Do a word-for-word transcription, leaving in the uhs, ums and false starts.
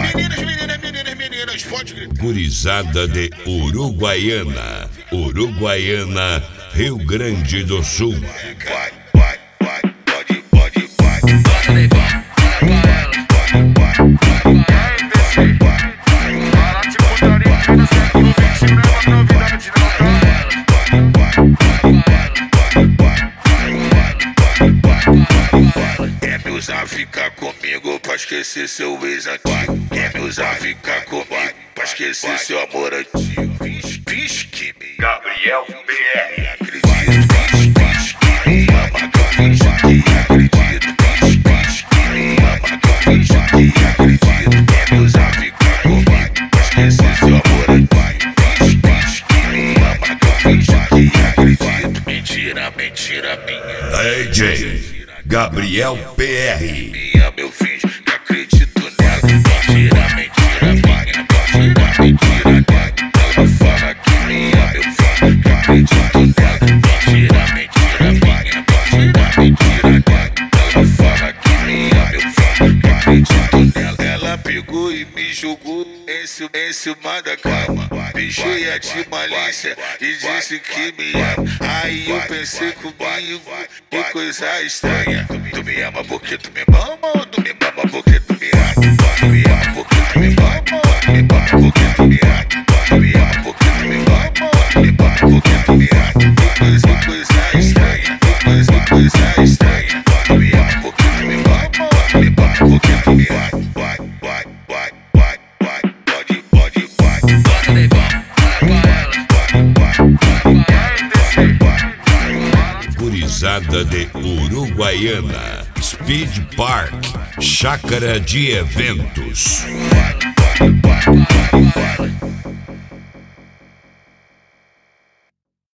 Meninas, meninas, meninas, meninas, pode gritar. Gurizada de Uruguaiana, Uruguaiana, Rio Grande do Sul. Vai, vai, vai, pode, pode, vai. Bota daí, bota pra ela. Fala de putaria que no século vinte não é uma novidade não, Quer me usar, ficar comigo pra esquecer seu ex antigo. Quer me usar, ficar comigo pra esquecer seu amor antigo. Fiz, fiz que me Gabriel B R. acredito, fiz, fiz que me ama, que eu finjo que acredito. Fiz, fiz que me ama, que eu finjo que acredito. Quer me usar, ficar comigo pra esquecer seu amor antigo. Fiz, fiz que me ama, que eu finjo que acredito. Mentira, mentira minha. D J Gabriel P R. Minha, meu filho, que acredito nela. Mentira, mentira minha. Mentira, mentira nela. Ela fala que minha, meu filho, que acredito nela. Mentira, mentira minha. Mentira, mentira nela. Ela fala que minha, meu filho, que acredito nela. Ela pegou e me jogou em cima, em cima da cama. Beijei a de malícia e disse que me ama. Aí eu pensei comigo, que coisa estranha. Tu me ama porque tu me mama ou tu me mama porque tu me ama? Tu me ama porque tu me mama ou tu me mama porque tu me ama? Tu me ama porque tu me mama ou tu me mama porque tu me ama? Que coisa, que coisa estranha, que coisa, que coisa estranha. Tu me ama porque tu me mama ou tu me mama porque tu me ama? Vai, vai, vai, vai, vai, pode, pode, vai. bota daí, bota pra ela. Gurizada de Uruguaiana, Speed Park, Chácara de Eventos.